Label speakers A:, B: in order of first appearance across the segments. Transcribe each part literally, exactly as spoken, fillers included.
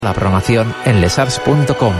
A: La programación en lesars punto com.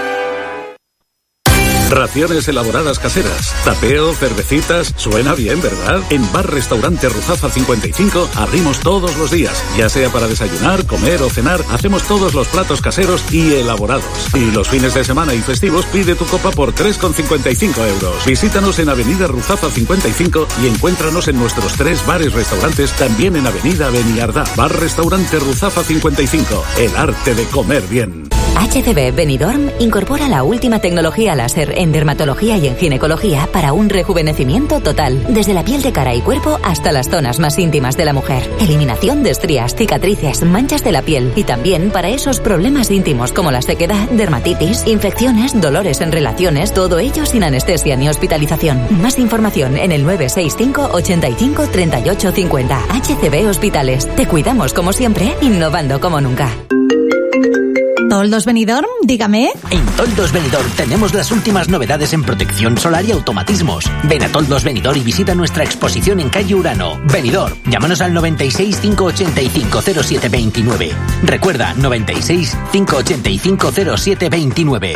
B: Raciones elaboradas caseras, tapeo, cervecitas, suena bien, ¿verdad? En Bar Restaurante Ruzafa cincuenta y cinco abrimos todos los días, ya sea para desayunar, comer o cenar, hacemos todos los platos caseros y elaborados. Y los fines de semana y festivos pide tu copa por tres con cincuenta y cinco euros. Visítanos en Avenida Ruzafa cincuenta y cinco y encuéntranos en nuestros tres bares restaurantes, también en Avenida Beniardá. Bar Restaurante Ruzafa cincuenta y cinco, el arte de comer bien.
C: H C B Benidorm incorpora la última tecnología láser en dermatología y en ginecología para un rejuvenecimiento total, desde la piel de cara y cuerpo hasta las zonas más íntimas de la mujer. Eliminación de estrías, cicatrices, manchas de la piel y también para esos problemas íntimos como la sequedad, dermatitis, infecciones, dolores en relaciones, todo ello sin anestesia ni hospitalización. Más información en el nueve seis cinco, ochenta y cinco, treinta y ocho cincuenta. H C B Hospitales. Te cuidamos como siempre, innovando como nunca.
D: ¿Toldos Benidorm? Dígame.
E: En Toldos Benidorm tenemos las últimas novedades en protección solar y automatismos. Ven a Toldos Benidorm y visita nuestra exposición en calle Urano. Benidorm, llámanos al noventa y seis, cinco ochenta y cinco, cero siete veintinueve. Recuerda, noventa y seis, cinco ochenta y cinco, cero siete veintinueve.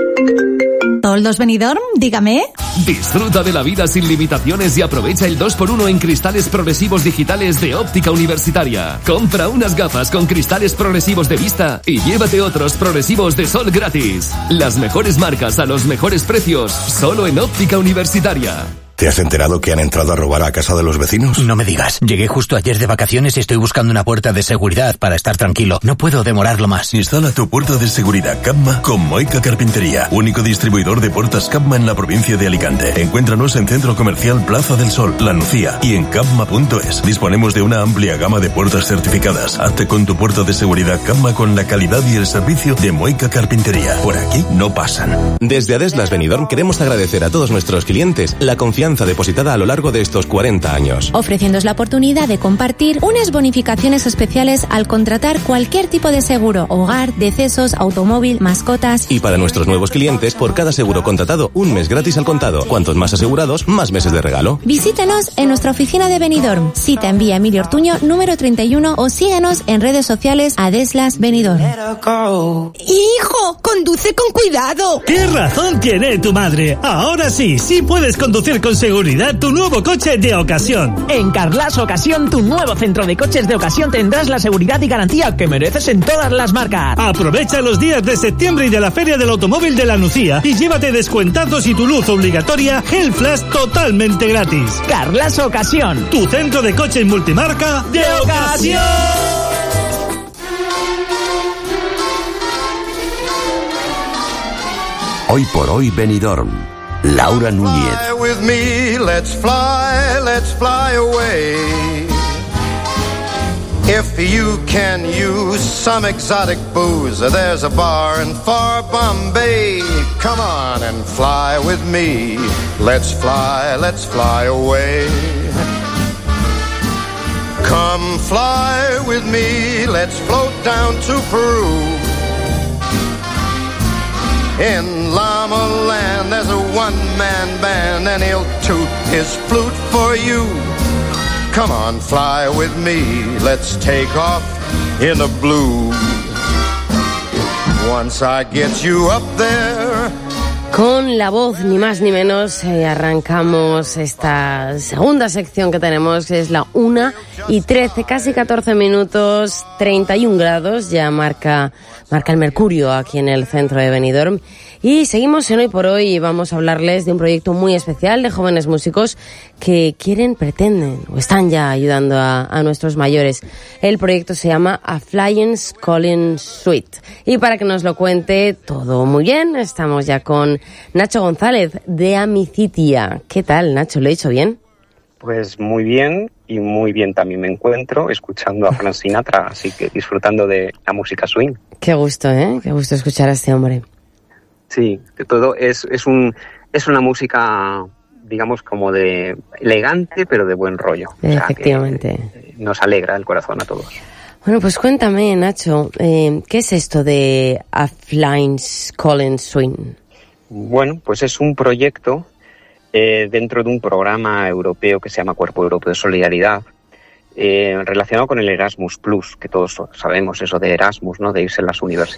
D: ¿Toldos Benidorm? Dígame.
F: Disfruta de la vida sin limitaciones y aprovecha el dos por uno en cristales progresivos digitales de Óptica Universitaria. Compra unas gafas con cristales progresivos de vista y llévate otros progresivos de sol gratis. Las mejores marcas a los mejores precios, solo en Óptica Universitaria.
G: ¿Te has enterado que han entrado a robar a casa de los vecinos?
E: No me digas. Llegué justo ayer de vacaciones y estoy buscando una puerta de seguridad para estar tranquilo. No puedo demorarlo más.
H: Instala tu puerta de seguridad Capma con Moica Carpintería, único distribuidor de puertas Capma en la provincia de Alicante. Encuéntranos en Centro Comercial Plaza del Sol, La Nucía y en capma punto es. Disponemos de una amplia gama de puertas certificadas. Hazte con tu puerta de seguridad Capma con la calidad y el servicio de Moica Carpintería. Por aquí no pasan.
I: Desde Adeslas Benidorm queremos agradecer a todos nuestros clientes la confianza depositada a lo largo de estos cuarenta años.
J: Ofreciéndoos la oportunidad de compartir unas bonificaciones especiales al contratar cualquier tipo de seguro: hogar, decesos, automóvil, mascotas.
I: Y para nuestros nuevos clientes, por cada seguro contratado, un mes gratis al contado. Cuantos más asegurados, más meses de regalo.
J: Visítanos en nuestra oficina de Benidorm, Cita en Vía Emilio Ortuño, número treinta y uno, o síguenos en redes sociales Adeslas Benidorm.
K: ¡Hijo! ¡Conduce con cuidado!
L: ¿Qué razón tiene tu madre? Ahora sí, sí puedes conducir con seguridad tu nuevo coche de ocasión.
M: En Carglass Ocasión, tu nuevo centro de coches de ocasión, tendrás la seguridad y garantía que mereces en todas las marcas.
L: Aprovecha los días de septiembre y de la Feria del Automóvil de La Nucía y llévate descuentados y tu luz obligatoria Gel Flash totalmente gratis.
M: Carglass Ocasión,
L: tu centro de coches multimarca de ocasión.
N: Hoy por hoy Benidorm. Laura Núñez.
O: Fly with me, let's fly, let's fly away. If you can use some exotic booze, there's a bar in far Bombay. Come on and fly with me. Let's fly, let's fly away. Come fly with me, let's float down to Peru. In Llama Land, there's a one-man band, and he'll toot his flute for you. Come on, fly with me, let's take off in the blue. Once I get you up there.
P: Con la voz, ni más ni menos, eh, arrancamos esta segunda sección que tenemos, que es la una y trece, casi catorce minutos, treinta y un grados, ya marca, marca el mercurio aquí en el centro de Benidorm. Y seguimos en Hoy por Hoy y vamos a hablarles de un proyecto muy especial de jóvenes músicos que quieren, pretenden o están ya ayudando a, a nuestros mayores. El proyecto se llama A Flying Calling Suite. Y para que nos lo cuente todo muy bien, estamos ya con Nacho González de Amicitia. ¿Qué tal, Nacho? ¿Lo he dicho bien?
Q: Pues muy bien, y muy bien también me encuentro escuchando a Frank Sinatra, así que disfrutando de la música swing.
P: Qué gusto, ¿eh? Qué gusto escuchar a este hombre.
Q: Sí, de todo es es un es una música, digamos, como de elegante, pero de buen rollo.
P: Efectivamente.
Q: O sea, que nos alegra el corazón a todos.
P: Bueno, pues cuéntame, Nacho, eh, ¿qué es esto de A Flying Calling Swing?
Q: Bueno, pues es un proyecto eh, dentro de un programa europeo que se llama Cuerpo Europeo de Solidaridad, eh, relacionado con el Erasmus Plus, que todos sabemos eso de Erasmus, ¿no? De irse a las universidades.